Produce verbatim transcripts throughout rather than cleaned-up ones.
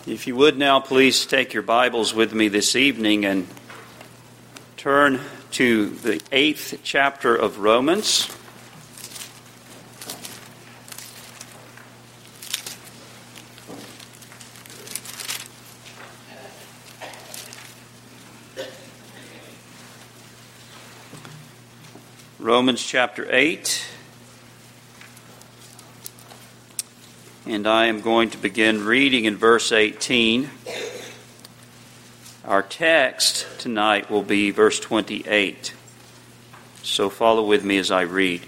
If you would now please take your Bibles with me this evening and turn to the eighth chapter of Romans. Romans chapter eight. And I am going to begin reading in verse eighteen. Our text tonight will be verse twenty-eight. So follow with me as I read.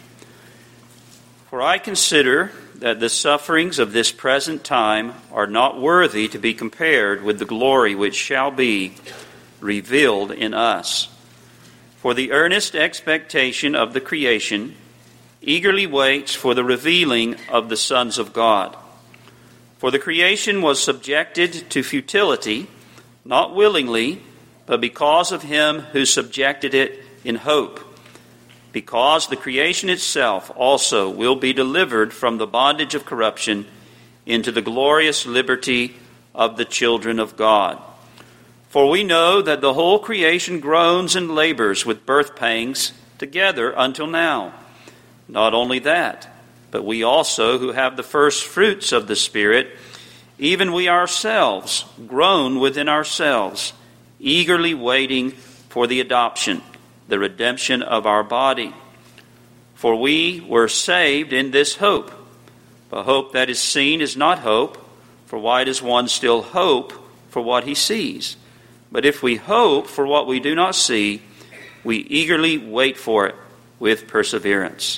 For I consider that the sufferings of this present time are not worthy to be compared with the glory which shall be revealed in us. For the earnest expectation of the creation eagerly waits for the revealing of the sons of God. For the creation was subjected to futility, not willingly, but because of him who subjected it in hope, because the creation itself also will be delivered from the bondage of corruption into the glorious liberty of the children of God. For we know that the whole creation groans and labors with birth pangs together until now. Not only that, but we also who have the first fruits of the Spirit, even we ourselves groan within ourselves, eagerly waiting for the adoption, the redemption of our body. For we were saved in this hope. But hope that is seen is not hope, for why does one still hope for what he sees? But if we hope for what we do not see, we eagerly wait for it with perseverance.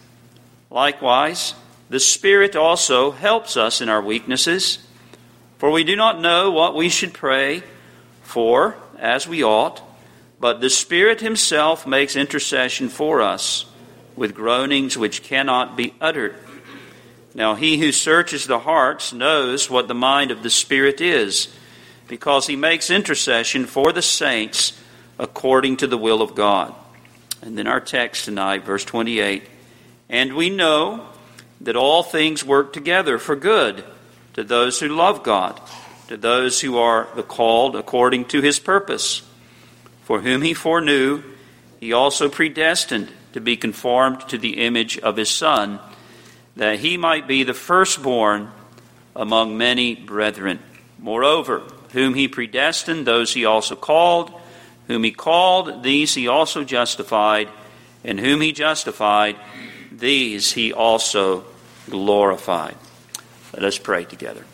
Likewise, the Spirit also helps us in our weaknesses, for we do not know what we should pray for as we ought, but the Spirit himself makes intercession for us with groanings which cannot be uttered. Now he who searches the hearts knows what the mind of the Spirit is, because he makes intercession for the saints according to the will of God. And then our text tonight, verse twenty-eight. And we know that all things work together for good to those who love God, to those who are the called according to his purpose. For whom he foreknew, he also predestined to be conformed to the image of his Son, that he might be the firstborn among many brethren. Moreover, whom he predestined, those he also called. Whom he called, these he also justified. And whom he justified, these he also glorified. Let us pray together.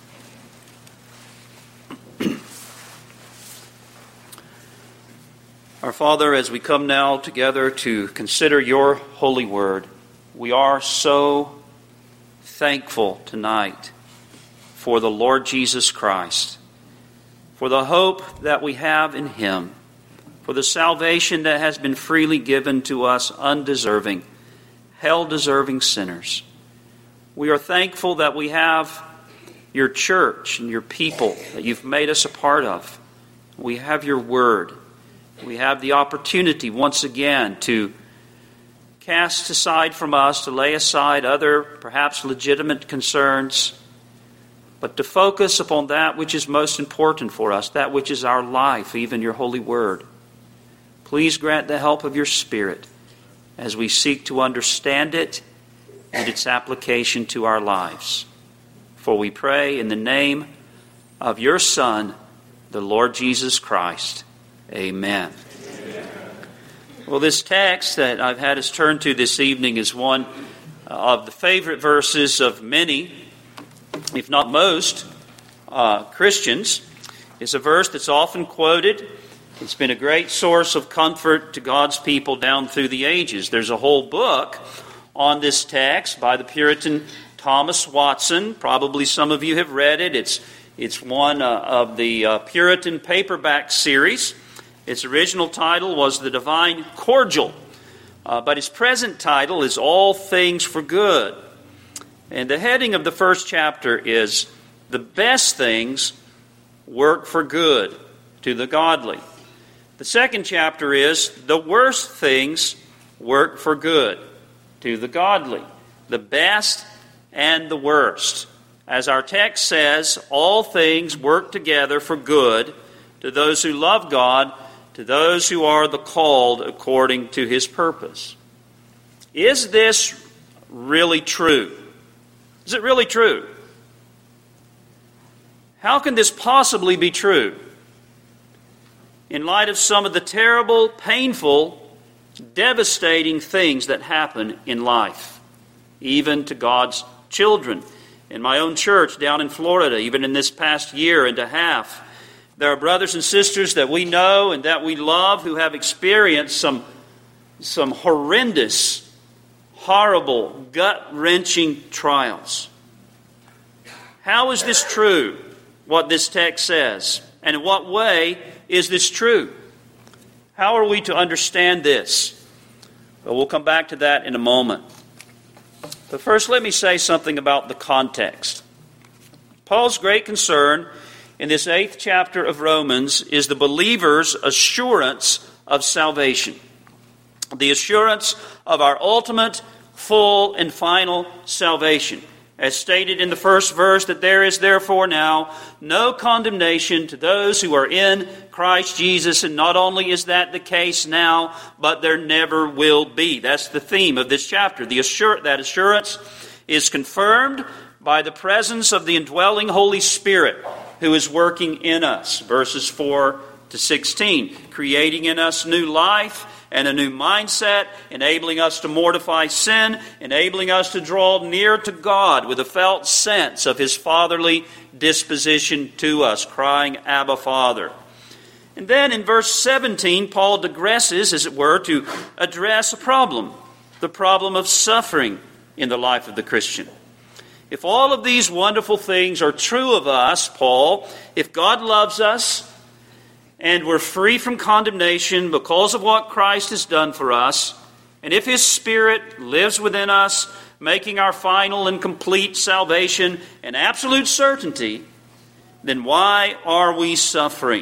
Our Father, as we come now together to consider your holy word, we are so thankful tonight for the Lord Jesus Christ, for the hope that we have in him, for the salvation that has been freely given to us undeserving, hell-deserving sinners. We are thankful that we have your church and your people that you've made us a part of. We have your word. We have the opportunity once again to cast aside from us, to lay aside other perhaps legitimate concerns, but to focus upon that which is most important for us, that which is our life, even your holy word. Please grant the help of your Spirit as we seek to understand it and its application to our lives. For we pray in the name of your Son, the Lord Jesus Christ. Amen. Amen. Well, this text that I've had us turn to this evening is one of the favorite verses of many, if not most, uh, Christians. It's a verse that's often quoted. It's been a great source of comfort to God's people down through the ages. There's a whole book on this text by the Puritan Thomas Watson. Probably some of you have read it. It's it's one uh, of the uh, Puritan paperback series. Its original title was The Divine Cordial, uh, but its present title is All Things for Good. And the heading of the first chapter is The Best Things Work for Good to the Godly. The second chapter is The Worst Things Work for Good to the Godly. The best and the worst. As our text says, all things work together for good to those who love God, to those who are the called according to His purpose. Is this really true? Is it really true? How can this possibly be true? In light of some of the terrible, painful, devastating things that happen in life, even to God's children. In my own church down in Florida, even in this past year and a half, there are brothers and sisters that we know and that we love who have experienced some, some horrendous, horrible, gut-wrenching trials. How is this true, what this text says? And in what way is this true? How are we to understand this? Well, we'll come back to that in a moment. But first, let me say something about the context. Paul's great concern in this eighth chapter of Romans is the believer's assurance of salvation. The assurance of our ultimate, full, and final salvation. As stated in the first verse, that there is therefore now no condemnation to those who are in Christ Jesus. And not only is that the case now, but there never will be. That's the theme of this chapter. The assur- that assurance is confirmed by the presence of the indwelling Holy Spirit who is working in us. Verses four to sixteen. Creating in us new life and a new mindset, enabling us to mortify sin, enabling us to draw near to God with a felt sense of His fatherly disposition to us, crying, Abba, Father. And then in verse seventeen, Paul digresses, as it were, to address a problem, the problem of suffering in the life of the Christian. If all of these wonderful things are true of us, Paul, if God loves us, and we're free from condemnation because of what Christ has done for us, and if His Spirit lives within us, making our final and complete salvation an absolute certainty, then why are we suffering?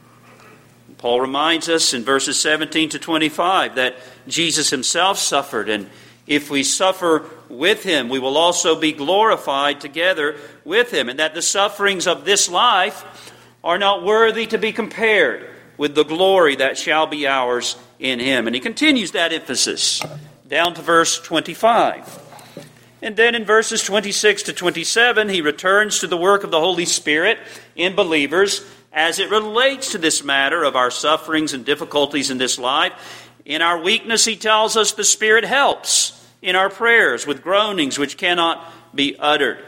Paul reminds us in verses seventeen to twenty-five that Jesus Himself suffered, and if we suffer with Him, we will also be glorified together with Him, and that the sufferings of this life are not worthy to be compared with the glory that shall be ours in Him. And he continues that emphasis down to verse twenty-five. And then in verses twenty-six to twenty-seven, he returns to the work of the Holy Spirit in believers as it relates to this matter of our sufferings and difficulties in this life. In our weakness, he tells us the Spirit helps in our prayers with groanings which cannot be uttered.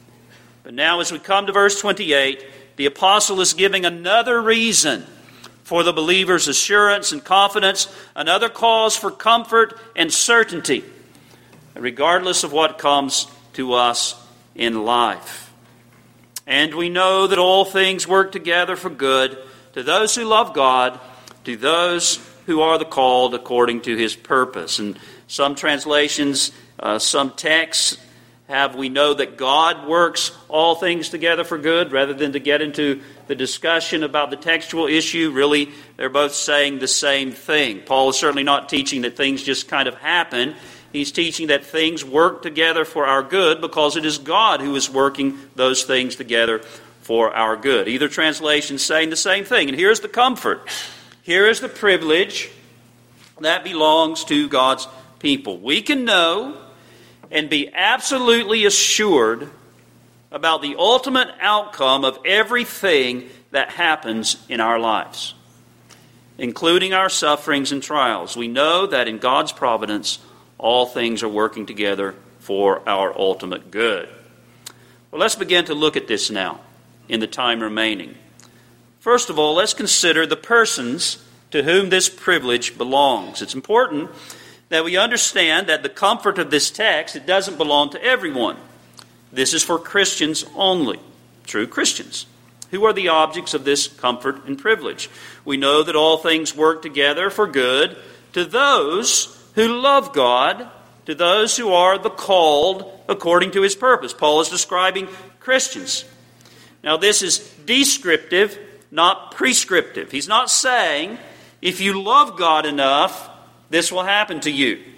But now as we come to verse twenty-eight, the apostle is giving another reason for the believer's assurance and confidence, another cause for comfort and certainty, regardless of what comes to us in life. And we know that all things work together for good to those who love God, to those who are the called according to His purpose. And some translations, uh, some texts, have we know that God works all things together for good, rather than to get into the discussion about the textual issue. Really, they're both saying the same thing. Paul is certainly not teaching that things just kind of happen. He's teaching that things work together for our good because it is God who is working those things together for our good. Either translation saying the same thing. And here's the comfort. Here is the privilege that belongs to God's people. We can know and be absolutely assured about the ultimate outcome of everything that happens in our lives, including our sufferings and trials. We know that in God's providence, all things are working together for our ultimate good. Well, let's begin to look at this now in the time remaining. First of all, let's consider the persons to whom this privilege belongs. It's important that we understand that the comfort of this text, it doesn't belong to everyone. This is for Christians only, true Christians. Who are the objects of this comfort and privilege? We know that all things work together for good to those who love God, to those who are the called according to His purpose. Paul is describing Christians. Now this is descriptive, not prescriptive. He's not saying, if you love God enough, this will happen to you.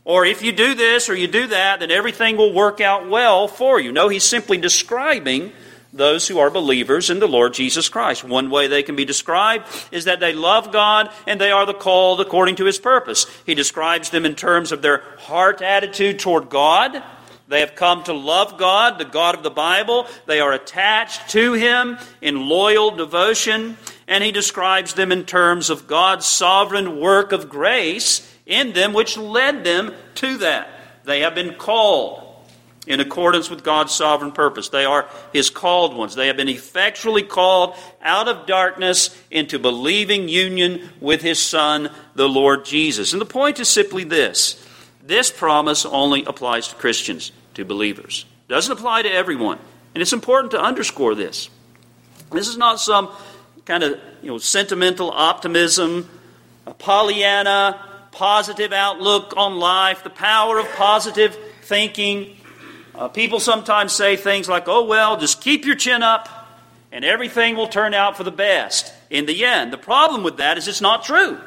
or if you do this or you do that, then everything will work out well for you. No, he's simply describing those who are believers in the Lord Jesus Christ. One way they can be described is that they love God and they are the called according to His purpose. He describes them in terms of their heart attitude toward God. They have come to love God, the God of the Bible. They are attached to Him in loyal devotion. And he describes them in terms of God's sovereign work of grace in them, which led them to that. They have been called in accordance with God's sovereign purpose. They are His called ones. They have been effectually called out of darkness into believing union with His Son, the Lord Jesus. And the point is simply this. This promise only applies to Christians, to believers. It doesn't apply to everyone. And it's important to underscore this. This is not some kind of you know sentimental optimism, a Pollyanna, positive outlook on life, the power of positive thinking. Uh, people sometimes say things like, oh, well, just keep your chin up and everything will turn out for the best in the end. The problem with that is it's not true.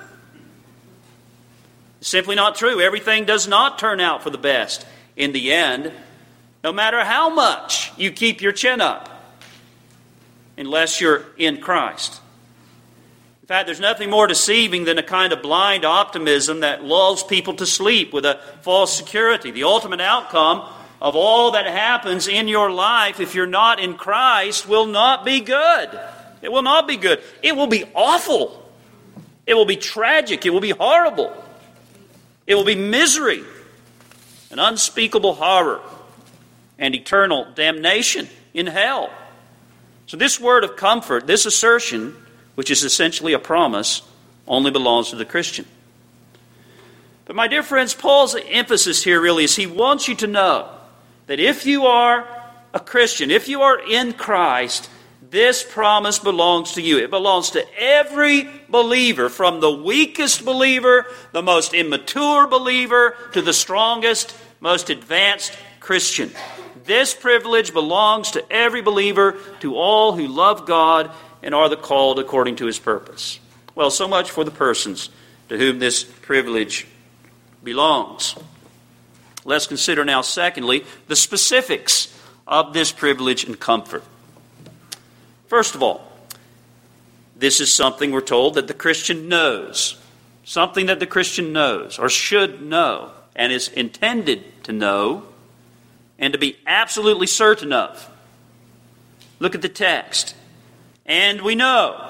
It's simply not true. Everything does not turn out for the best in the end, no matter how much you keep your chin up, unless you're in Christ. In fact, there's nothing more deceiving than a kind of blind optimism that lulls people to sleep with a false security. The ultimate outcome of all that happens in your life, if you're not in Christ, will not be good. It will not be good. It will be awful. It will be tragic. It will be horrible. It will be misery, an unspeakable horror, and eternal damnation in hell. So this word of comfort, this assertion, which is essentially a promise, only belongs to the Christian. But my dear friends, Paul's emphasis here really is he wants you to know that if you are a Christian, if you are in Christ, this promise belongs to you. It belongs to every believer, from the weakest believer, the most immature believer, to the strongest, most advanced Christian. This privilege belongs to every believer, to all who love God and are the called according to His purpose. Well, so much for the persons to whom this privilege belongs. Let's consider now, secondly, the specifics of this privilege and comfort. First of all, this is something we're told that the Christian knows. Something that the Christian knows or should know and is intended to know and to be absolutely certain of. Look at the text. And we know.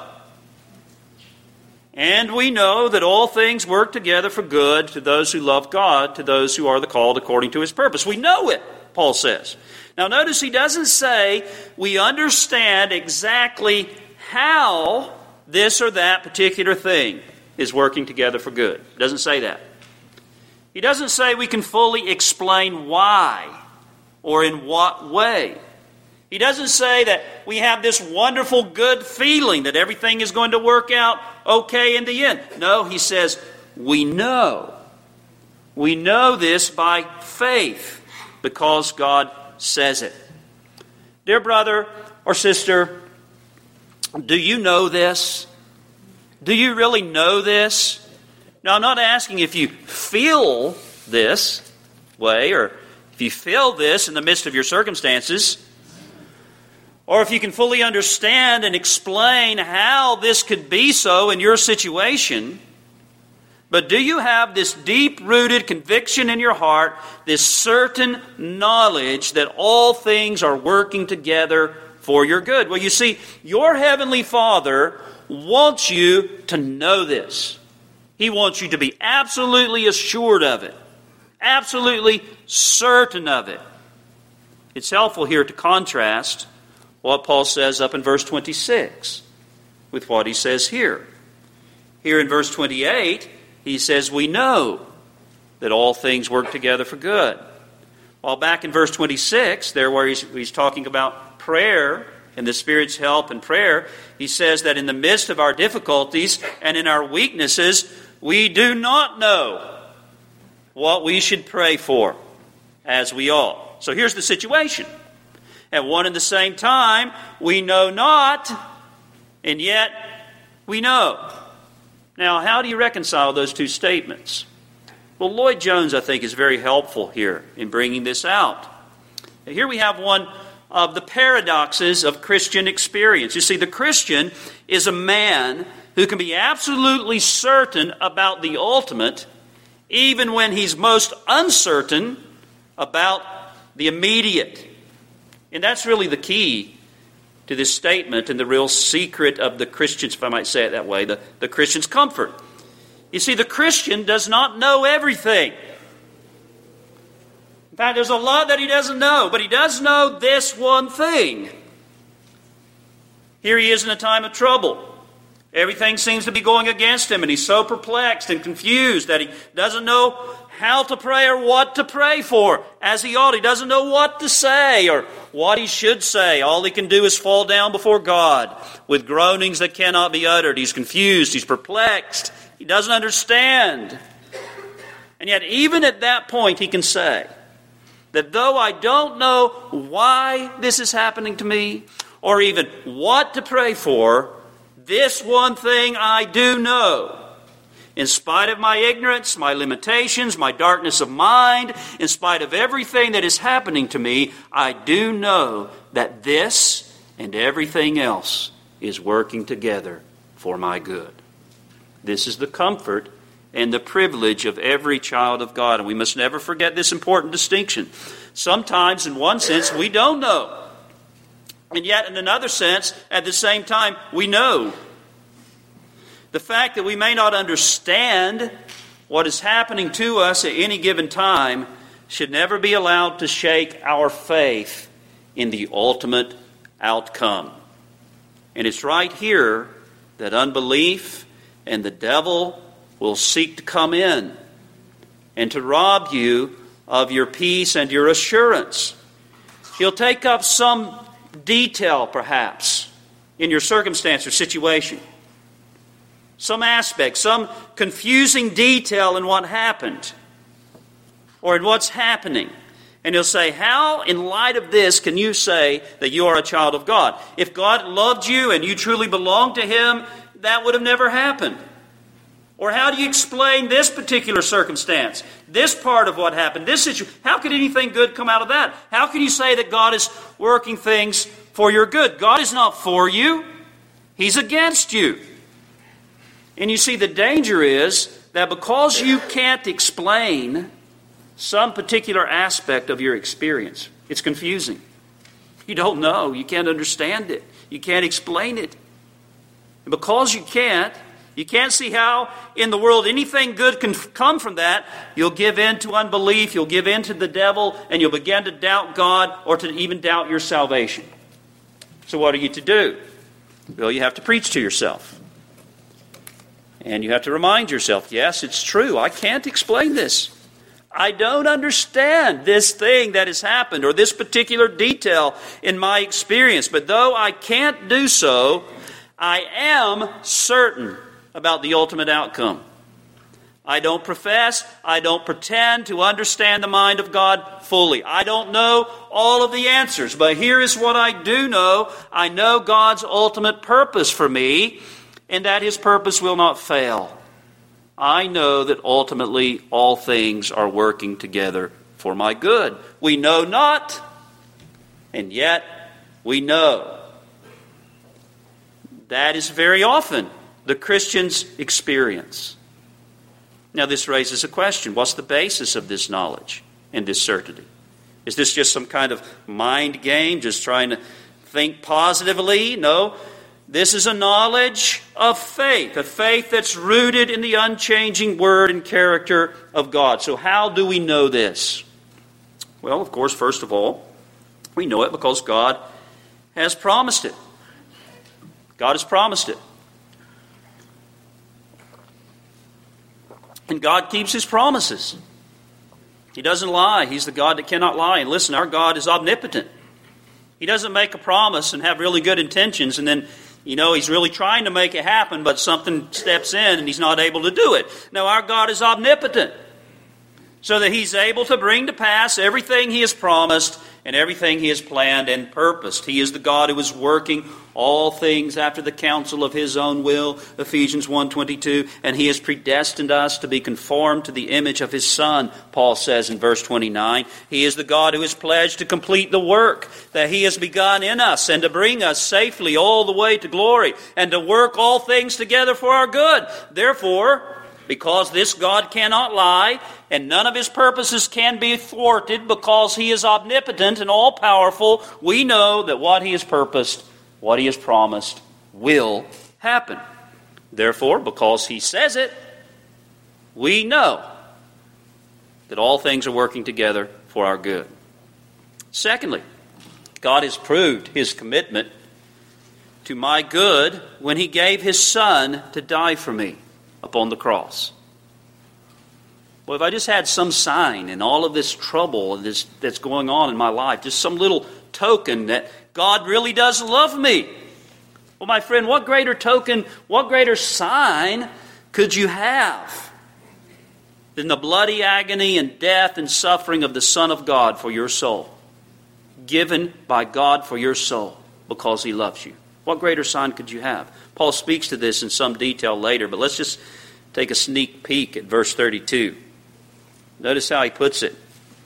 And we know that all things work together for good to those who love God, to those who are the called according to His purpose. We know it, Paul says. Now notice he doesn't say we understand exactly how this or that particular thing is working together for good. He doesn't say that. He doesn't say we can fully explain why or in what way. He doesn't say that we have this wonderful good feeling that everything is going to work out okay in the end. No, he says we know. We know this by faith because God says it. Dear brother or sister, do you know this? Do you really know this? Now, I'm not asking if you feel this way or if you feel this in the midst of your circumstances, or if you can fully understand and explain how this could be so in your situation. But do you have this deep-rooted conviction in your heart, this certain knowledge that all things are working together for your good? Well, you see, your Heavenly Father wants you to know this. He wants you to be absolutely assured of it, absolutely certain of it. It's helpful here to contrast what Paul says up in verse twenty-six with what he says here. Here in verse twenty-eight, he says, we know that all things work together for good. While back in verse twenty-six, there where he's, he's talking about prayer and the Spirit's help and prayer, he says that in the midst of our difficulties and in our weaknesses, we do not know what we should pray for as we ought. So here's the situation. At one and the same time, we know not, and yet we know. Now, how do you reconcile those two statements? Well, Lloyd Jones, I think, is very helpful here in bringing this out. Here we have one of the paradoxes of Christian experience. You see, the Christian is a man who can be absolutely certain about the ultimate, even when he's most uncertain about the immediate. And that's really the key to this statement and the real secret of the Christian's, if I might say it that way, the, the Christian's comfort. You see, the Christian does not know everything. In fact, there's a lot that he doesn't know, but he does know this one thing. Here he is in a time of trouble. Everything seems to be going against him, and he's so perplexed and confused that he doesn't know how to pray or what to pray for as he ought. He doesn't know what to say or what he should say. All he can do is fall down before God with groanings that cannot be uttered. He's confused. He's perplexed. He doesn't understand. And yet, even at that point, he can say that though I don't know why this is happening to me or even what to pray for, this one thing I do know. In spite of my ignorance, my limitations, my darkness of mind, in spite of everything that is happening to me, I do know that this and everything else is working together for my good. This is the comfort and the privilege of every child of God. And we must never forget this important distinction. Sometimes, in one sense, we don't know. And yet, in another sense, at the same time, we know. The fact that we may not understand what is happening to us at any given time should never be allowed to shake our faith in the ultimate outcome. And it's right here that unbelief and the devil will seek to come in and to rob you of your peace and your assurance. He'll take up some detail, perhaps, in your circumstance or situation. Some aspect, some confusing detail in what happened or in what's happening. And he'll say, how, in light of this, can you say that you are a child of God? If God loved you and you truly belonged to Him, that would have never happened. Or how do you explain this particular circumstance? This part of what happened, this situation. How could anything good come out of that? How can you say that God is working things for your good? God is not for you. He's against you. And you see, the danger is that because you can't explain some particular aspect of your experience, it's confusing. You don't know. You can't understand it. You can't explain it. And because you can't, you can't see how in the world anything good can come from that, you'll give in to unbelief, you'll give in to the devil, and you'll begin to doubt God or to even doubt your salvation. So what are you to do? Well, you have to preach to yourself. And you have to remind yourself, yes, it's true, I can't explain this. I don't understand this thing that has happened or this particular detail in my experience. But though I can't do so, I am certain about the ultimate outcome. I don't profess, I don't pretend to understand the mind of God fully. I don't know all of the answers, but here is what I do know. I know God's ultimate purpose for me, and that His purpose will not fail. I know that ultimately all things are working together for my good. We know not, and yet we know. That is very often the Christian's experience. Now this raises a question. What's the basis of this knowledge and this certainty? Is this just some kind of mind game, just trying to think positively? No. This is a knowledge of faith, a faith that's rooted in the unchanging word and character of God. So how do we know this? Well, of course, first of all, we know it because God has promised it. God has promised it. And God keeps His promises. He doesn't lie. He's the God that cannot lie. And listen, our God is omnipotent. He doesn't make a promise and have really good intentions and then, you know, He's really trying to make it happen, but something steps in and He's not able to do it. No, our God is omnipotent, so that He's able to bring to pass everything He has promised and everything He has planned and purposed. He is the God who is working all things after the counsel of His own will, Ephesians one twenty-two, and He has predestined us to be conformed to the image of His Son, Paul says in verse twenty-nine. He is the God who has pledged to complete the work that He has begun in us and to bring us safely all the way to glory and to work all things together for our good. Therefore, because this God cannot lie, and none of His purposes can be thwarted, because He is omnipotent and all-powerful, we know that what He has purposed, what He has promised, will happen. Therefore, because He says it, we know that all things are working together for our good. Secondly, God has proved His commitment to my good when He gave His Son to die for me upon the cross. Well, if I just had some sign in all of this trouble this, that's going on in my life, just some little token that God really does love me. Well, my friend, what greater token, what greater sign could you have than the bloody agony and death and suffering of the Son of God for your soul, given by God for your soul because He loves you? What greater sign could you have? Paul speaks to this in some detail later, but let's just take a sneak peek at verse thirty-two. Notice how he puts it.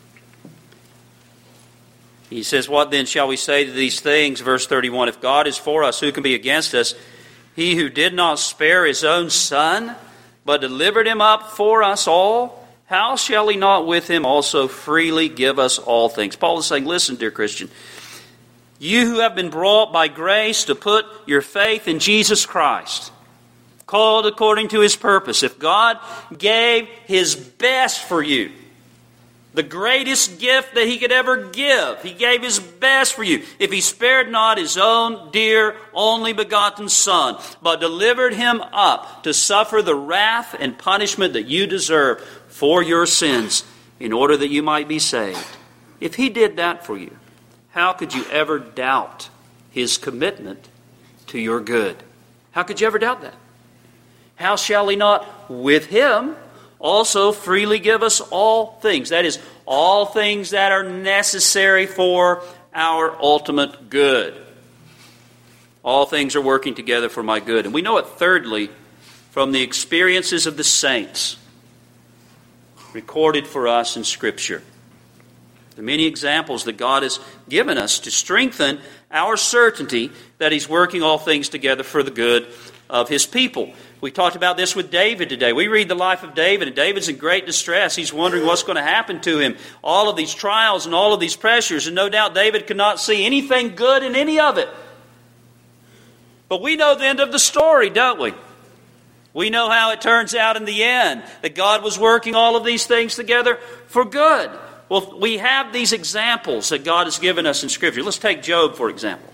He says, "What then shall we say to these things?" Verse thirty-one, "If God is for us, who can be against us? He who did not spare His own Son, but delivered Him up for us all, how shall He not with Him also freely give us all things?" Paul is saying, listen, dear Christian, you who have been brought by grace to put your faith in Jesus Christ, called according to His purpose. If God gave His best for you, the greatest gift that He could ever give, He gave His best for you. If He spared not His own dear, only begotten Son, but delivered Him up to suffer the wrath and punishment that you deserve for your sins, in order that you might be saved. If He did that for you, how could you ever doubt His commitment to your good? How could you ever doubt that? How shall He not with Him also freely give us all things? That is, all things that are necessary for our ultimate good. All things are working together for my good. And we know it, thirdly, from the experiences of the saints recorded for us in Scripture. The many examples that God has given us to strengthen our certainty that He's working all things together for the good of His people. We talked about this with David today. We read the life of David, and David's in great distress. He's wondering what's going to happen to him. All of these trials and all of these pressures, and no doubt David could not see anything good in any of it. But we know the end of the story, don't we? We know how it turns out in the end, that God was working all of these things together for good. Well, we have these examples that God has given us in Scripture. Let's take Job, for example.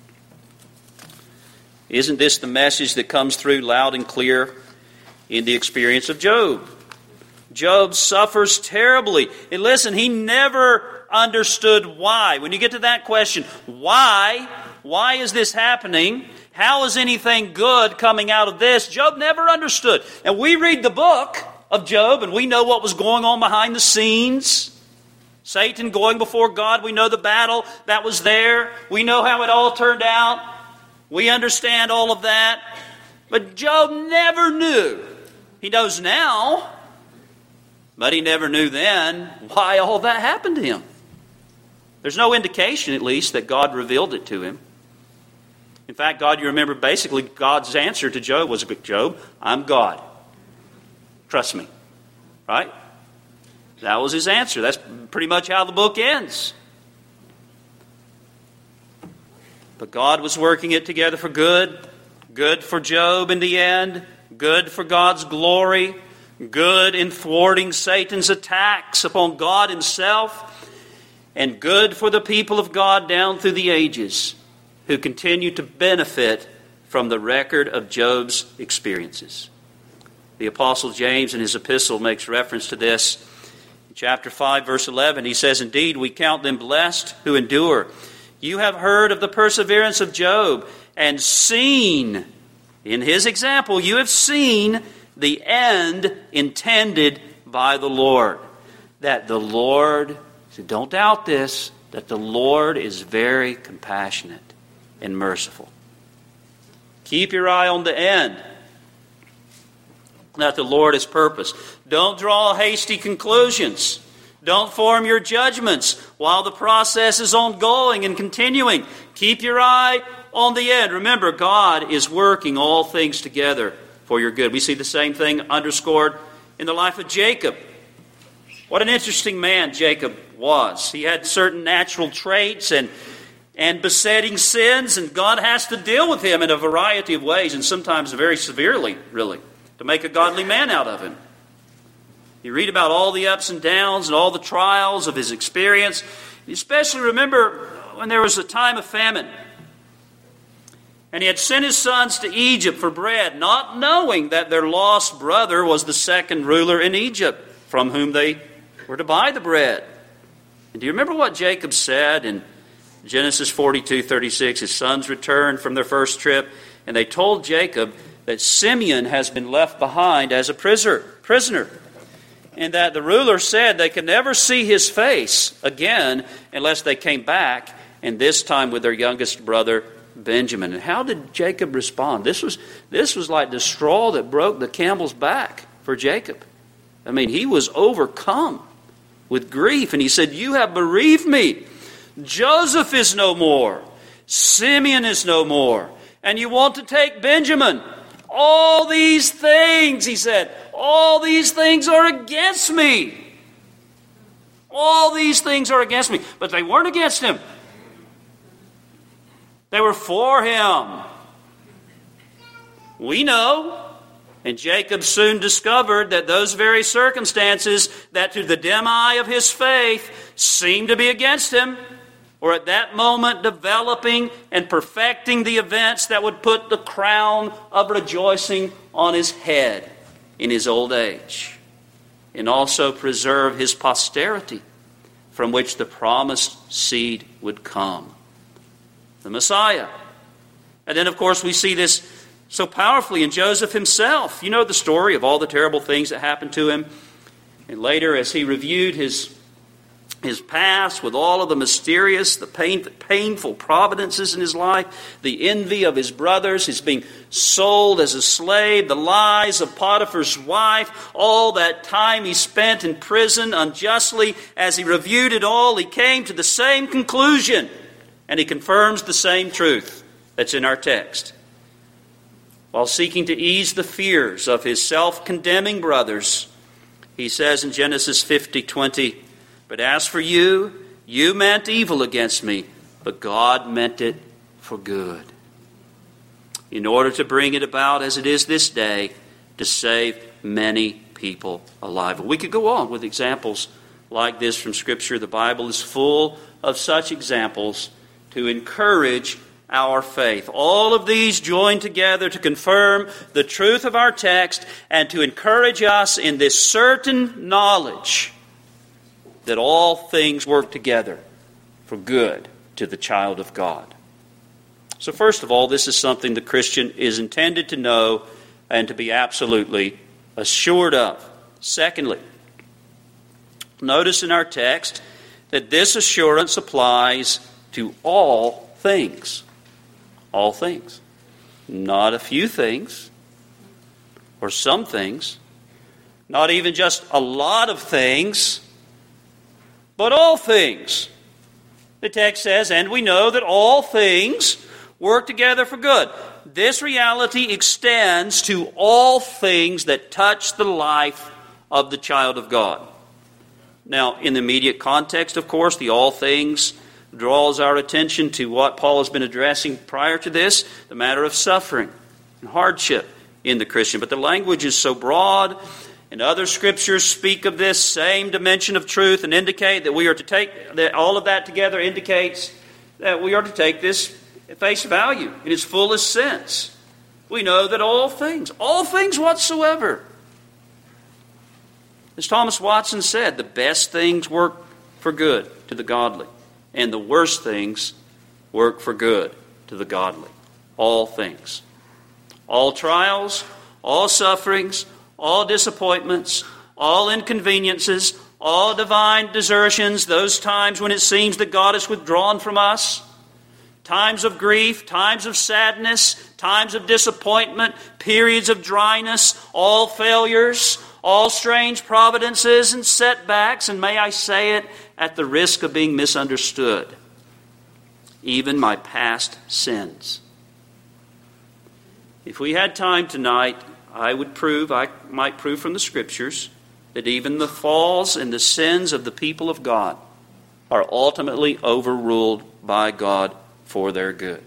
Isn't this the message that comes through loud and clear in the experience of Job? Job suffers terribly. And listen, he never understood why. When you get to that question, why? Why is this happening? How is anything good coming out of this? Job never understood. And we read the book of Job, and we know what was going on behind the scenes. Satan going before God. We know the battle that was there. We know how it all turned out. We understand all of that. But Job never knew. He knows now, but he never knew then why all that happened to him. There's no indication, at least, that God revealed it to him. In fact, God, you remember, basically God's answer to Job was, Job, I'm God. Trust me. Right? That was his answer. That's pretty much how the book ends. But God was working it together for good. Good for Job in the end. Good for God's glory. Good in thwarting Satan's attacks upon God Himself. And good for the people of God down through the ages, who continue to benefit from the record of Job's experiences. The Apostle James in his epistle makes reference to this. In chapter five, verse eleven, he says, Indeed, we count them blessed who endure. You have heard of the perseverance of Job and seen, in his example, you have seen the end intended by the Lord. That the Lord, so don't doubt this, that the Lord is very compassionate and merciful. Keep your eye on the end that the Lord has purposed. Don't draw hasty conclusions. Don't form your judgments while the process is ongoing and continuing. Keep your eye on the end. Remember, God is working all things together for your good. We see the same thing underscored in the life of Jacob. What an interesting man Jacob was. He had certain natural traits and, and besetting sins, and God has to deal with him in a variety of ways, and sometimes very severely, really, to make a godly man out of him. You read about all the ups and downs and all the trials of his experience. You especially remember when there was a time of famine. And he had sent his sons to Egypt for bread, not knowing that their lost brother was the second ruler in Egypt, from whom they were to buy the bread. And do you remember what Jacob said in Genesis forty-two thirty-six? His sons returned from their first trip, and they told Jacob that Simeon has been left behind as a prisoner, prisoner, and that the ruler said they could never see his face again unless they came back, and this time with their youngest brother, Benjamin. And how did Jacob respond? This was, this was like the straw that broke the camel's back for Jacob. I mean, he was overcome with grief, and he said, "You have bereaved me. Joseph is no more. Simeon is no more. And you want to take Benjamin. All these things," he said, "all these things are against me. All these things are against me." But they weren't against him. They were for him. We know. And Jacob soon discovered that those very circumstances that to the dim eye of his faith seemed to be against him were at that moment developing and perfecting the events that would put the crown of rejoicing on his head in his old age, and also preserve his posterity from which the promised seed would come, the Messiah. And then, of course, we see this so powerfully in Joseph himself. You know the story of all the terrible things that happened to him. And later, as he reviewed his his past with all of the mysterious, the pain, painful providences in his life, the envy of his brothers, his being sold as a slave, the lies of Potiphar's wife, all that time he spent in prison unjustly, as he reviewed it all, he came to the same conclusion, and he confirms the same truth that's in our text. While seeking to ease the fears of his self-condemning brothers, he says in Genesis fifty twenty, "But as for you, you meant evil against me, but God meant it for good, in order to bring it about as it is this day, to save many people alive." We could go on with examples like this from Scripture. The Bible is full of such examples to encourage our faith. All of these join together to confirm the truth of our text and to encourage us in this certain knowledge that all things work together for good to the child of God. So first of all, this is something the Christian is intended to know and to be absolutely assured of. Secondly, notice in our text that this assurance applies to all things. All things. Not a few things or some things. Not even just a lot of things, but all things. The text says, "And we know that all things work together for good." This reality extends to all things that touch the life of the child of God. Now, in the immediate context, of course, the all things draws our attention to what Paul has been addressing prior to this, the matter of suffering and hardship in the Christian. But the language is so broad, and other scriptures speak of this same dimension of truth and indicate that we are to take, that all of that together indicates that we are to take this at face value in its fullest sense. We know that all things, all things whatsoever, as Thomas Watson said, the best things work for good to the godly, and the worst things work for good to the godly. All things. All trials, all sufferings, all disappointments, all inconveniences, all divine desertions, those times when it seems that God is withdrawn from us, times of grief, times of sadness, times of disappointment, periods of dryness, all failures, all strange providences and setbacks, and may I say it at the risk of being misunderstood, even my past sins. If we had time tonight, I would prove, I might prove from the Scriptures, that even the falls and the sins of the people of God are ultimately overruled by God for their good.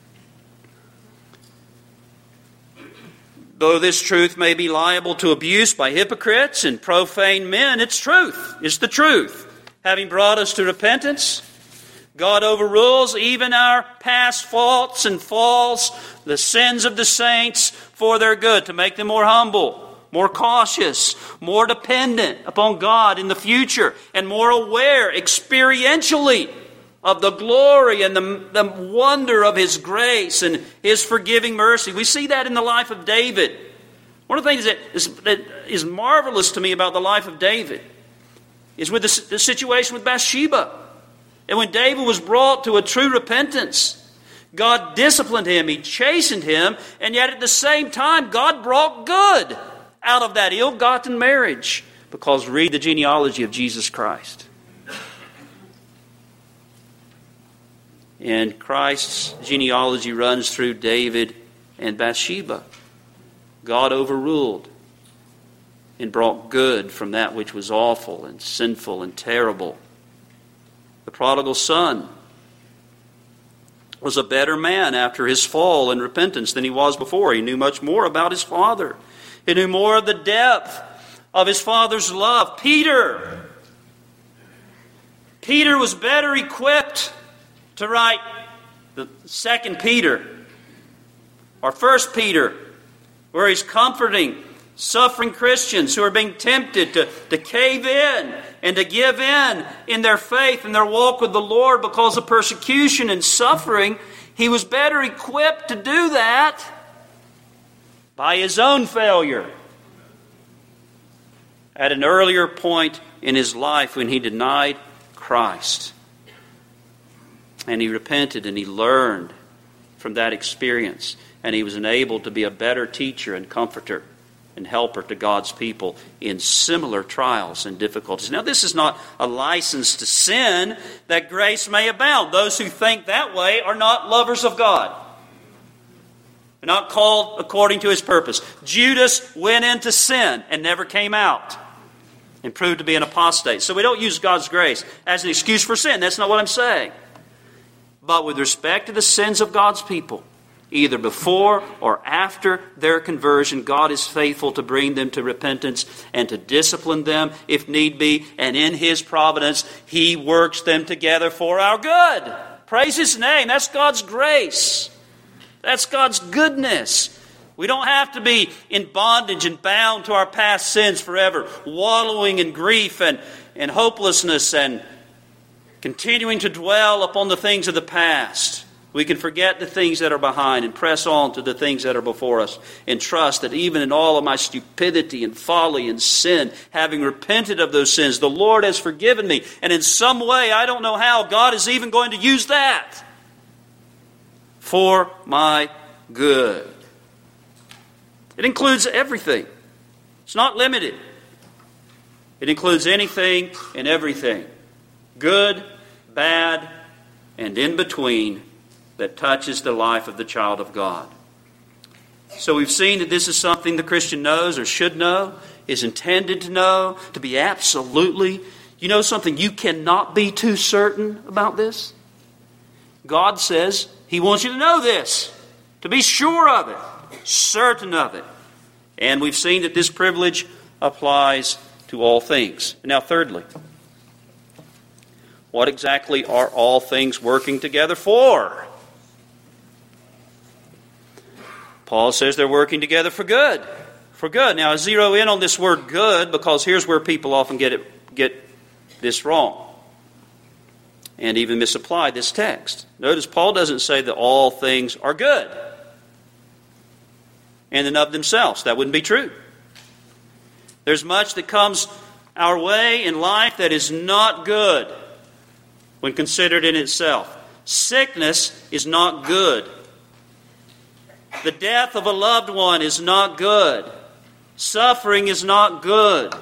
Though this truth may be liable to abuse by hypocrites and profane men, it's truth. It's the truth. Having brought us to repentance, God overrules even our past faults and falls, the sins of the saints, for their good, to make them more humble, more cautious, more dependent upon God in the future, and more aware experientially of the glory and the, the wonder of His grace and His forgiving mercy. We see that in the life of David. One of the things that is, that is marvelous to me about the life of David is with the, the situation with Bathsheba. And when David was brought to a true repentance, God disciplined him, He chastened him, and yet at the same time, God brought good out of that ill-gotten marriage. Because read the genealogy of Jesus Christ. And Christ's genealogy runs through David and Bathsheba. God overruled and brought good from that which was awful and sinful and terrible. The prodigal son was a better man after his fall and repentance than he was before. He knew much more about his father. He knew more of the depth of his father's love. Peter. Peter was better equipped to write the Second Peter or First Peter, where he's comforting suffering Christians who are being tempted to, to cave in and to give in in their faith and their walk with the Lord because of persecution and suffering. He was better equipped to do that by his own failure at an earlier point in his life when he denied Christ. And he repented and he learned from that experience. And he was enabled to be a better teacher and comforter and helper to God's people in similar trials and difficulties. Now, this is not a license to sin that grace may abound. Those who think that way are not lovers of God. They're not called according to His purpose. Judas went into sin and never came out and proved to be an apostate. So we don't use God's grace as an excuse for sin. That's not what I'm saying. But with respect to the sins of God's people, either before or after their conversion, God is faithful to bring them to repentance and to discipline them if need be. And in His providence, He works them together for our good. Praise His name. That's God's grace. That's God's goodness. We don't have to be in bondage and bound to our past sins forever, wallowing in grief and, and hopelessness and continuing to dwell upon the things of the past. We can forget the things that are behind and press on to the things that are before us and trust that even in all of my stupidity and folly and sin, having repented of those sins, the Lord has forgiven me. And in some way, I don't know how, God is even going to use that for my good. It includes everything. It's not limited. It includes anything and everything. Good, bad, and in between that touches the life of the child of God. So we've seen that this is something the Christian knows or should know, is intended to know, to be absolutely. You know something? You cannot be too certain about this. God says He wants you to know this, to be sure of it, certain of it. And we've seen that this privilege applies to all things. Now, thirdly, what exactly are all things working together for? Paul says they're working together for good. For good. Now, I zero in on this word good because here's where people often get it, get this wrong and even misapply this text. Notice Paul doesn't say that all things are good in and of themselves. That wouldn't be true. There's much that comes our way in life that is not good when considered in itself. Sickness is not good. The death of a loved one is not good. Suffering is not good.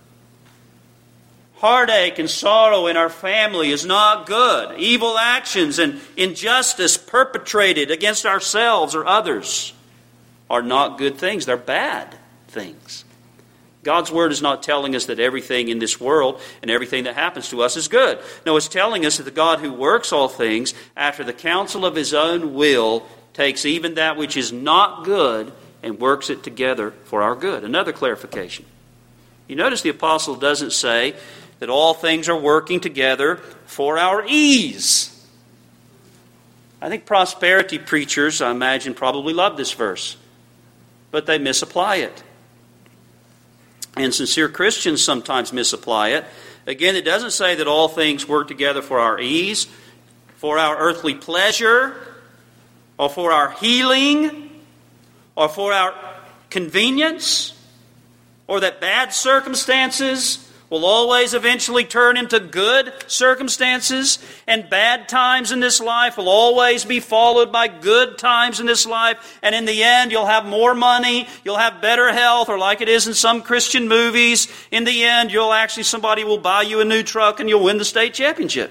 Heartache and sorrow in our family is not good. Evil actions and injustice perpetrated against ourselves or others are not good things. They're bad things. God's Word is not telling us that everything in this world and everything that happens to us is good. No, it's telling us that the God who works all things after the counsel of His own will takes even that which is not good and works it together for our good. Another clarification. You notice the apostle doesn't say that all things are working together for our ease. I think prosperity preachers, I imagine, probably love this verse, but they misapply it. And sincere Christians sometimes misapply it. Again, it doesn't say that all things work together for our ease, for our earthly pleasure, or for our healing, or for our convenience, or that bad circumstances will always eventually turn into good circumstances, and bad times in this life will always be followed by good times in this life, and in the end you'll have more money, you'll have better health, or like it is in some Christian movies, in the end you'll actually, somebody will buy you a new truck and you'll win the state championship.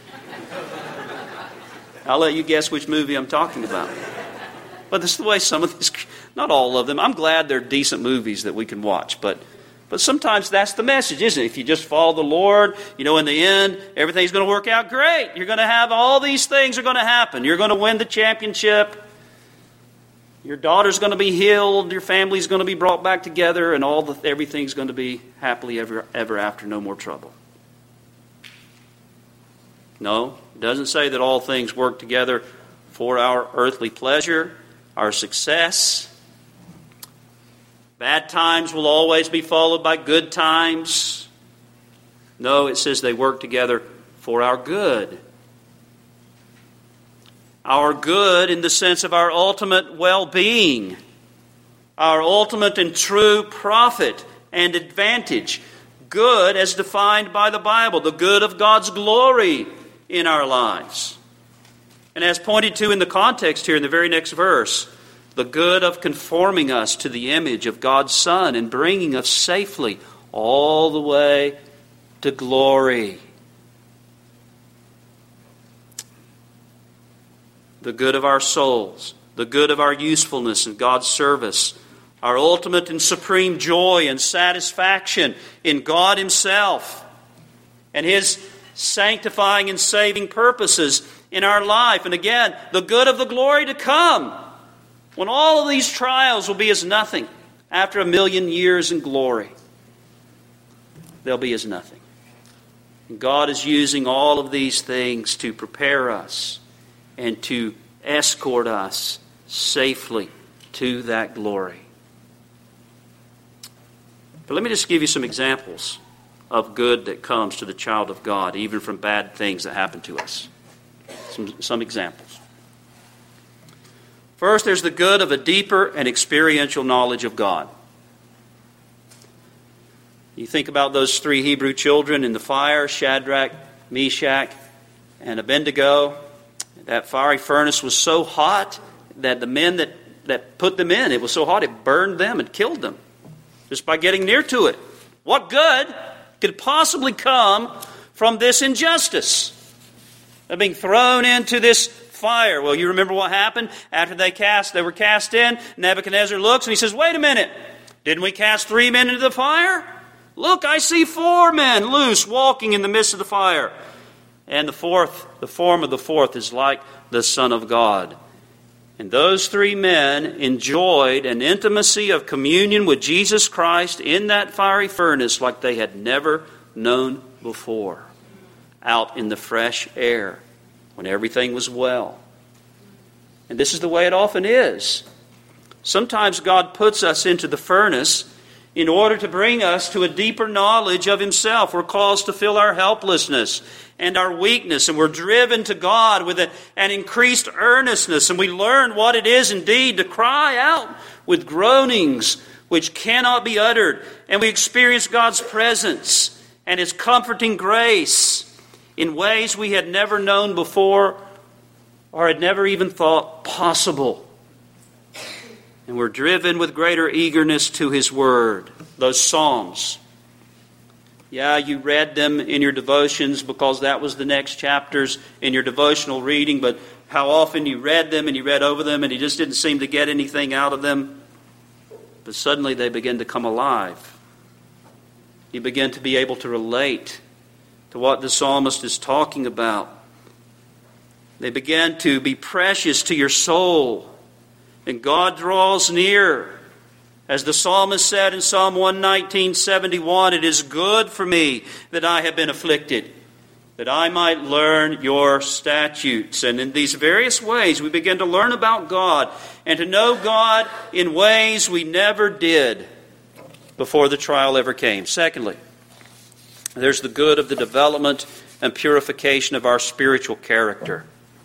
I'll let you guess which movie I'm talking about. But this is the way some of these, not all of them, I'm glad they're decent movies that we can watch, but But sometimes that's the message, isn't it? If you just follow the Lord, you know, in the end, everything's going to work out great. You're going to have all these things are going to happen. You're going to win the championship. Your daughter's going to be healed. Your family's going to be brought back together, and all the everything's going to be happily ever ever after. No more trouble. No, it doesn't say that all things work together for our earthly pleasure, our success. Bad times will always be followed by good times. No, it says they work together for our good. Our good in the sense of our ultimate well-being. Our ultimate and true profit and advantage. Good as defined by the Bible. The good of God's glory in our lives. And as pointed to in the context here in the very next verse, the good of conforming us to the image of God's Son and bringing us safely all the way to glory. The good of our souls, the good of our usefulness in God's service, our ultimate and supreme joy and satisfaction in God Himself, and His sanctifying and saving purposes in our life. And again, the good of the glory to come, when all of these trials will be as nothing after a million years in glory. They'll be as nothing. And God is using all of these things to prepare us and to escort us safely to that glory. But let me just give you some examples of good that comes to the child of God, even from bad things that happen to us. Some, some examples. First, there's the good of a deeper and experiential knowledge of God. You think about those three Hebrew children in the fire, Shadrach, Meshach, and Abednego. That fiery furnace was so hot that the men that, that put them in, it was so hot it burned them and killed them just by getting near to it. What good could possibly come from this injustice of being thrown into this fire? Well, you remember what happened after they cast, they were cast in. Nebuchadnezzar looks and he says, "Wait a minute! Didn't we cast three men into the fire? Look, I see four men loose walking in the midst of the fire." And the fourth, the form of the fourth is like the Son of God. And those three men enjoyed an intimacy of communion with Jesus Christ in that fiery furnace like they had never known before, out in the fresh air when everything was well. And this is the way it often is. Sometimes God puts us into the furnace in order to bring us to a deeper knowledge of Himself. We're caused to feel our helplessness and our weakness, and we're driven to God with a, an increased earnestness, and we learn what it is indeed to cry out with groanings which cannot be uttered, and we experience God's presence and His comforting grace in ways we had never known before or had never even thought possible. And we're driven with greater eagerness to His Word. Those Psalms. Yeah, you read them in your devotions because that was the next chapters in your devotional reading, but how often you read them and you read over them and you just didn't seem to get anything out of them. But suddenly they begin to come alive. You begin to be able to relate to what the psalmist is talking about. They begin to be precious to your soul. And God draws near. As the psalmist said in Psalm one nineteen, seventy-one, "It is good for me that I have been afflicted, that I might learn your statutes." And in these various ways we begin to learn about God and to know God in ways we never did before the trial ever came. Secondly, there's the good of the development and purification of our spiritual character.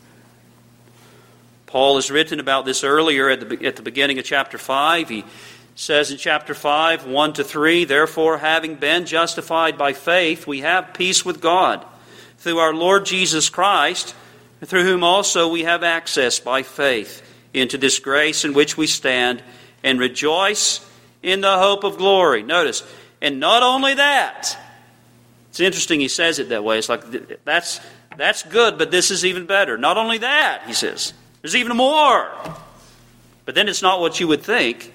Paul has written about this earlier at the, at the beginning of chapter five. He says in chapter five, one to three, "Therefore, having been justified by faith, we have peace with God through our Lord Jesus Christ, through whom also we have access by faith into this grace in which we stand and rejoice in the hope of glory." Notice, and not only that. It's interesting he says it that way. It's like, that's, that's good, but this is even better. Not only that, he says. There's even more. But then it's not what you would think.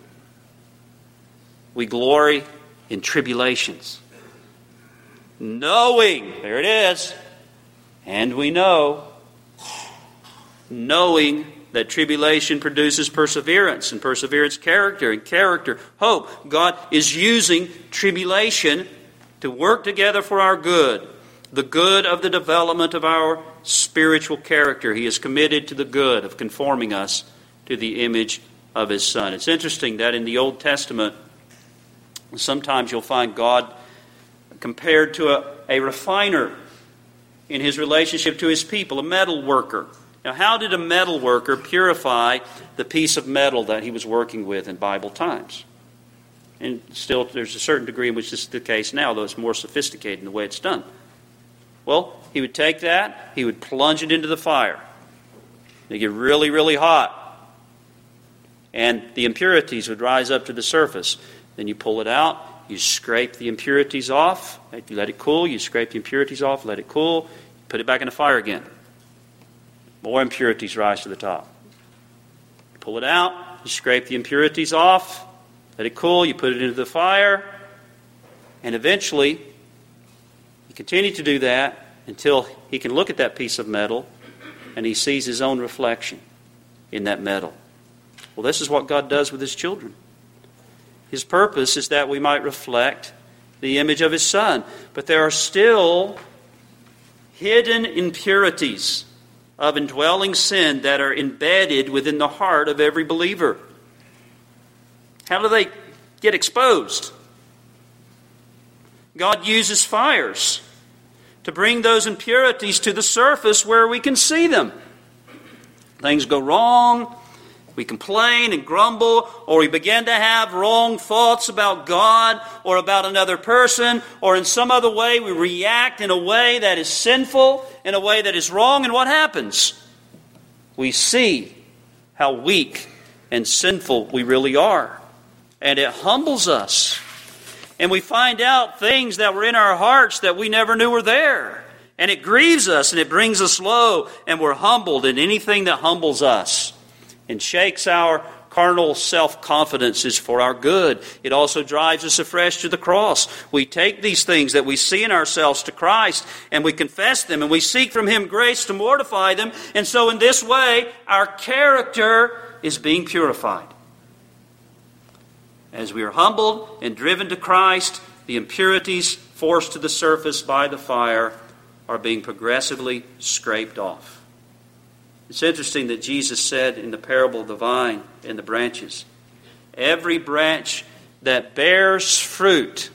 We glory in tribulations. Knowing, there it is, and we know, knowing that tribulation produces perseverance, and perseverance character, and character hope. God is using tribulation to work together for our good, the good of the development of our spiritual character. He is committed to the good of conforming us to the image of His Son. It's interesting that in the Old Testament, sometimes you'll find God compared to a, a refiner in His relationship to His people, a metal worker. Now, how did a metal worker purify the piece of metal that he was working with in Bible times? And still, there's a certain degree in which this is the case now, though it's more sophisticated in the way it's done. Well, he would take that, he would plunge it into the fire. It'd get really, really hot. And the impurities would rise up to the surface. Then you pull it out, you scrape the impurities off, you let it cool, you scrape the impurities off, let it cool, put it back in the fire again. More impurities rise to the top. You pull it out, you scrape the impurities off, let it cool, you put it into the fire, and eventually you continue to do that until he can look at that piece of metal and he sees his own reflection in that metal. Well, this is what God does with His children. His purpose is that we might reflect the image of His Son. But there are still hidden impurities of indwelling sin that are embedded within the heart of every believer. How do they get exposed? God uses fires to bring those impurities to the surface where we can see them. Things go wrong, we complain and grumble, or we begin to have wrong thoughts about God or about another person, or in some other way we react in a way that is sinful, in a way that is wrong, and what happens? We see how weak and sinful we really are. And it humbles us. And we find out things that were in our hearts that we never knew were there. And it grieves us and it brings us low, and we're humbled. And anything that humbles us and shakes our carnal self-confidence is for our good. It also drives us afresh to the cross. We take these things that we see in ourselves to Christ, and we confess them, and we seek from Him grace to mortify them. And so in this way, our character is being purified. As we are humbled and driven to Christ, the impurities forced to the surface by the fire are being progressively scraped off. It's interesting that Jesus said in the parable of the vine and the branches, every branch that bears fruit,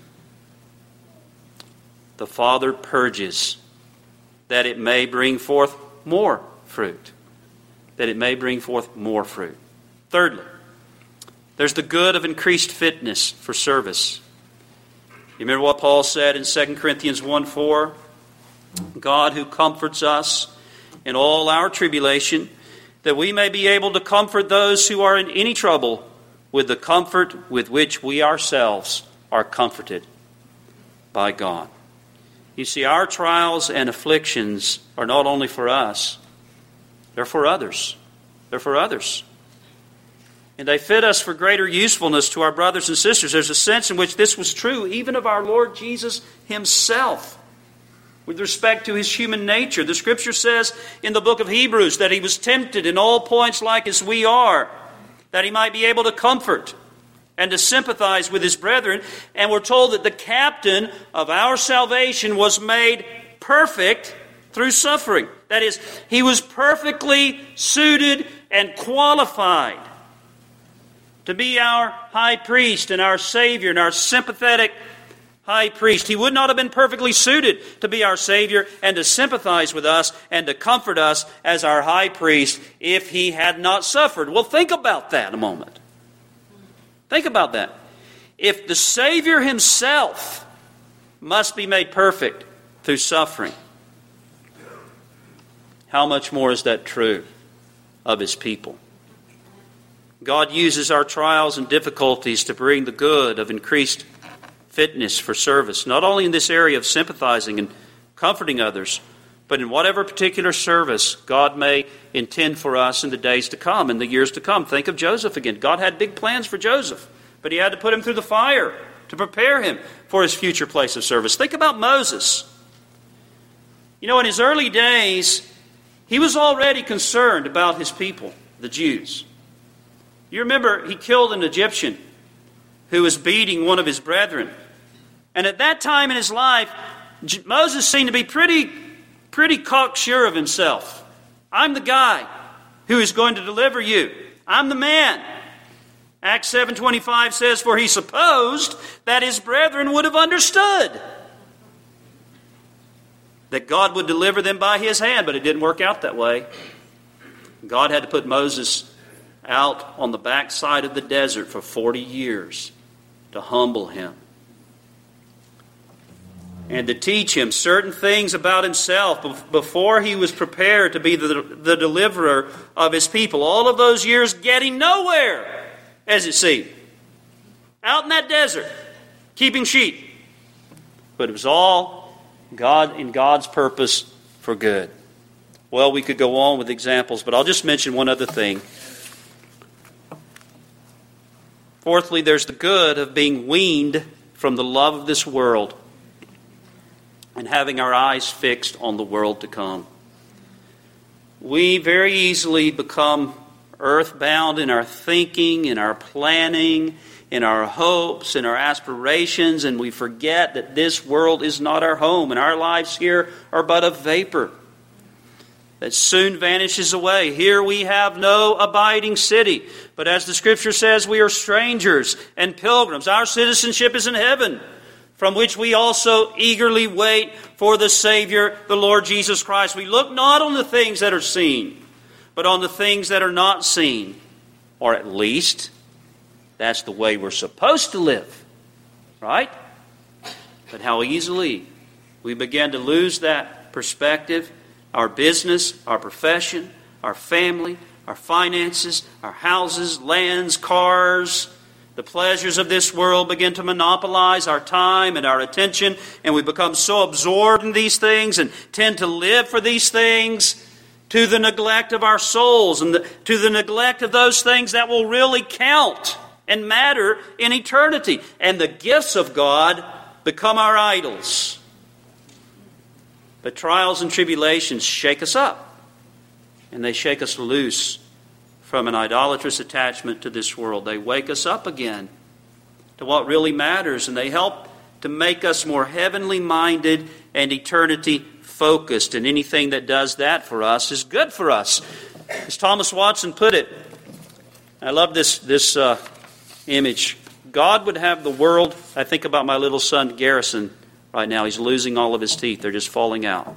the Father purges, that it may bring forth more fruit. That it may bring forth more fruit. Thirdly, There's the good of increased fitness for service. You remember what Paul said in Second Corinthians one four? God who comforts us in all our tribulation, that we may be able to comfort those who are in any trouble with the comfort with which we ourselves are comforted by God. You see, our trials and afflictions are not only for us, they're for others. They're for others. And they fit us for greater usefulness to our brothers and sisters. There's a sense in which this was true even of our Lord Jesus Himself with respect to His human nature. The Scripture says in the book of Hebrews that He was tempted in all points like as we are, that He might be able to comfort and to sympathize with His brethren. And we're told that the captain of our salvation was made perfect through suffering. That is, He was perfectly suited and qualified to be our high priest and our Savior and our sympathetic high priest. He would not have been perfectly suited to be our Savior and to sympathize with us and to comfort us as our high priest if He had not suffered. Well, think about that a moment. Think about that. If the Savior Himself must be made perfect through suffering, how much more is that true of His people? God uses our trials and difficulties to bring the good of increased fitness for service, not only in this area of sympathizing and comforting others, but in whatever particular service God may intend for us in the days to come, in the years to come. Think of Joseph again. God had big plans for Joseph, but He had to put him through the fire to prepare him for his future place of service. Think about Moses. You know, in his early days, he was already concerned about his people, the Jews. You remember he killed an Egyptian who was beating one of his brethren. And at that time in his life, Moses seemed to be pretty, pretty cocksure of himself. I'm the guy who is going to deliver you. I'm the man. Acts seven twenty-five says, for he supposed that his brethren would have understood that God would deliver them by his hand, but it didn't work out that way. God had to put Moses out on the backside of the desert for forty years to humble him and to teach him certain things about himself before he was prepared to be the, the deliverer of his people. All of those years getting nowhere, as it seemed. Out in that desert, keeping sheep. But it was all God in God's purpose for good. Well, we could go on with examples, but I'll just mention one other thing. Fourthly, there's the good of being weaned from the love of this world and having our eyes fixed on the world to come. We very easily become earthbound in our thinking, in our planning, in our hopes, in our aspirations, and we forget that this world is not our home, and our lives here are but a vapor that soon vanishes away. Here we have no abiding city, but as the Scripture says, we are strangers and pilgrims. Our citizenship is in heaven, from which we also eagerly wait for the Savior, the Lord Jesus Christ. We look not on the things that are seen, but on the things that are not seen. Or at least, that's the way we're supposed to live. Right? But how easily we begin to lose that perspective. Our business, our profession, our family, our finances, our houses, lands, cars, the pleasures of this world begin to monopolize our time and our attention, and we become so absorbed in these things and tend to live for these things to the neglect of our souls and the, to the neglect of those things that will really count and matter in eternity. And the gifts of God become our idols. But trials and tribulations shake us up, and they shake us loose from an idolatrous attachment to this world. They wake us up again to what really matters, and they help to make us more heavenly minded and eternity focused. And anything that does that for us is good for us. As Thomas Watson put it, I love this, this uh, image. God would have the world, I think about my little son Garrison right now. He's losing all of his teeth. They're just falling out.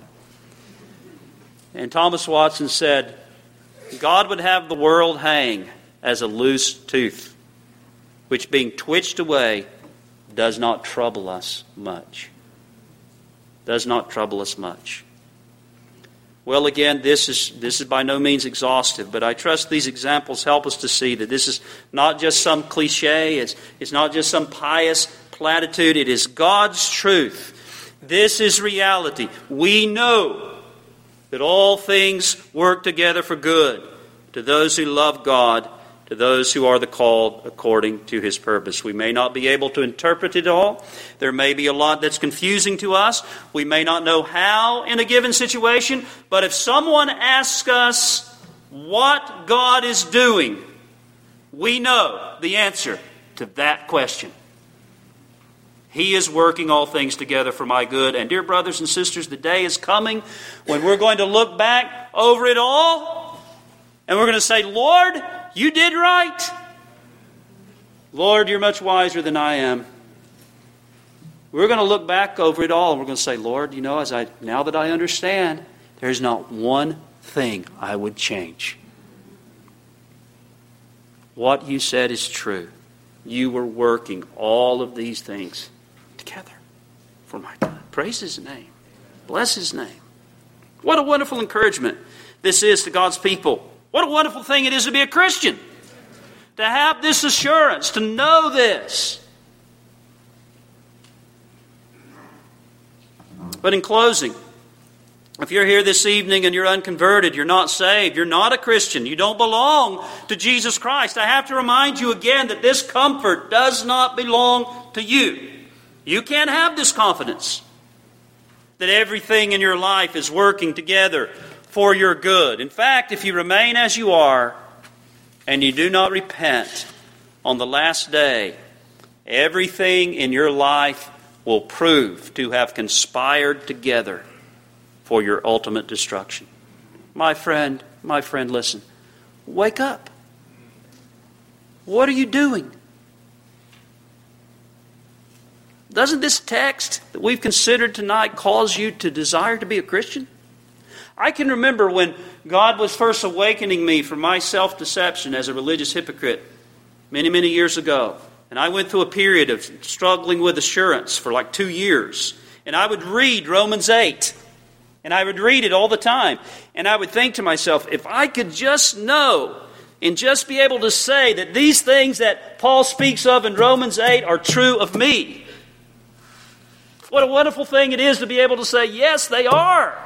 And Thomas Watson said, God would have the world hang as a loose tooth which being twitched away does not trouble us much. Does not trouble us much. Well, again, this is this is by no means exhaustive, but I trust these examples help us to see that this is not just some cliche, it's, it's not just some pious platitude, it is God's truth. This is reality. We know that all things work together for good to those who love God, to those who are the called according to His purpose. We may not be able to interpret it all. There may be a lot that's confusing to us. We may not know how in a given situation. But if someone asks us what God is doing, we know the answer to that question. He is working all things together for my good. And dear brothers and sisters, the day is coming when we're going to look back over it all and we're going to say, Lord, you did right. Lord, you're much wiser than I am. We're going to look back over it all and we're going to say, Lord, you know, as I now that I understand, there's not one thing I would change. What you said is true. You were working all of these things together for my good. Praise His name. Bless His name. What a wonderful encouragement this is to God's people. What a wonderful thing it is to be a Christian. To have this assurance, to know this. But in closing, if you're here this evening and you're unconverted, you're not saved, you're not a Christian, you don't belong to Jesus Christ, I have to remind you again that this comfort does not belong to you. You can't have this confidence that everything in your life is working together for your good. In fact, if you remain as you are and you do not repent on the last day, everything in your life will prove to have conspired together for your ultimate destruction. My friend, my friend, listen. Wake up. What are you doing? Doesn't this text that we've considered tonight cause you to desire to be a Christian? I can remember when God was first awakening me from my self-deception as a religious hypocrite many, many years ago. And I went through a period of struggling with assurance for like two years. And I would read Romans eight. And I would read it all the time. And I would think to myself, if I could just know and just be able to say that these things that Paul speaks of in Romans eight are true of me. What a wonderful thing it is to be able to say, yes, they are.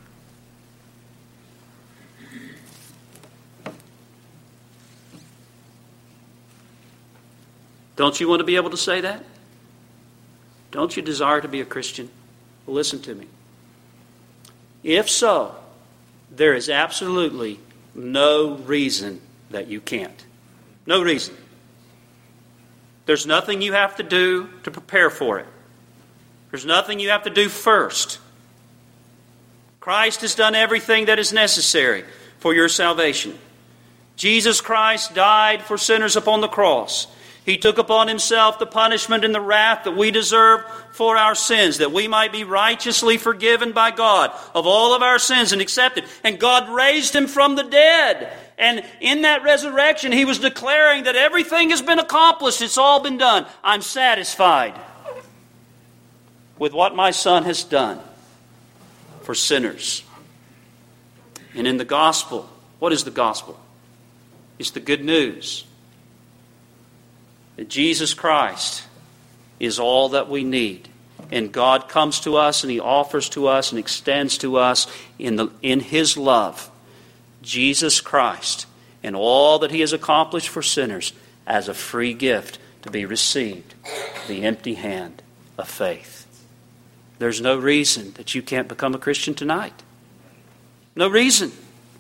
Don't you want to be able to say that? Don't you desire to be a Christian? Well, listen to me. If so, there is absolutely no reason that you can't. No reason. There's nothing you have to do to prepare for it. There's nothing you have to do first. Christ has done everything that is necessary for your salvation. Jesus Christ died for sinners upon the cross. He took upon Himself the punishment and the wrath that we deserve for our sins, that we might be righteously forgiven by God of all of our sins and accepted. And God raised Him from the dead. And in that resurrection, He was declaring that everything has been accomplished. It's all been done. I'm satisfied with what my Son has done for sinners. And in the gospel, what is the gospel? It's the good news that Jesus Christ is all that we need. And God comes to us and He offers to us and extends to us in, the, in His love Jesus Christ and all that He has accomplished for sinners as a free gift to be received, the empty hand of faith. There's no reason that you can't become a Christian tonight. No reason.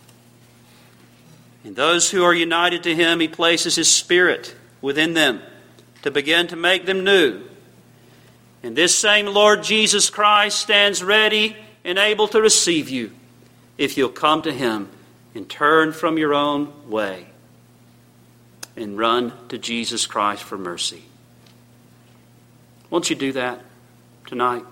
And those who are united to Him, He places His Spirit within them to begin to make them new. And this same Lord Jesus Christ stands ready and able to receive you if you'll come to Him and turn from your own way and run to Jesus Christ for mercy. Won't you do that tonight?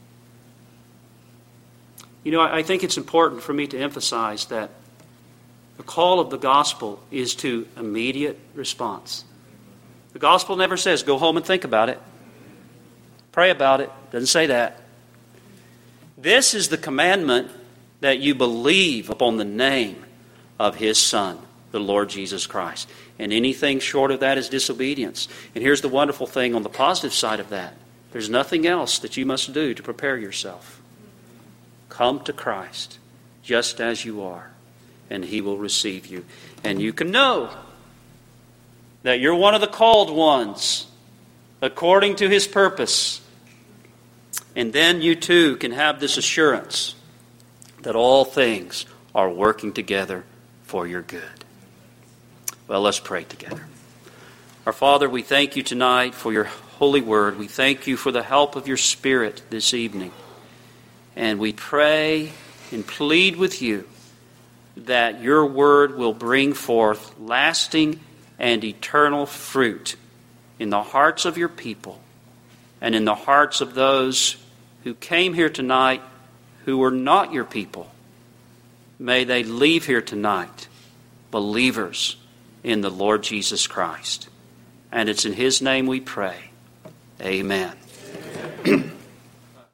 You know, I think it's important for me to emphasize that the call of the gospel is to immediate response. The gospel never says, go home and think about it. Pray about it. Doesn't say that. This is the commandment, that you believe upon the name of His Son, the Lord Jesus Christ. And anything short of that is disobedience. And here's the wonderful thing on the positive side of that. There's nothing else that you must do to prepare yourself. Come to Christ just as you are, and He will receive you. And you can know that you're one of the called ones according to His purpose. And then you too can have this assurance that all things are working together for your good. Well, let's pray together. Our Father, we thank you tonight for your holy word. We thank you for the help of your Spirit this evening. And we pray and plead with you that your word will bring forth lasting and eternal fruit in the hearts of your people and in the hearts of those who came here tonight who were not your people. May they leave here tonight believers in the Lord Jesus Christ. And it's in His name we pray. Amen. Amen.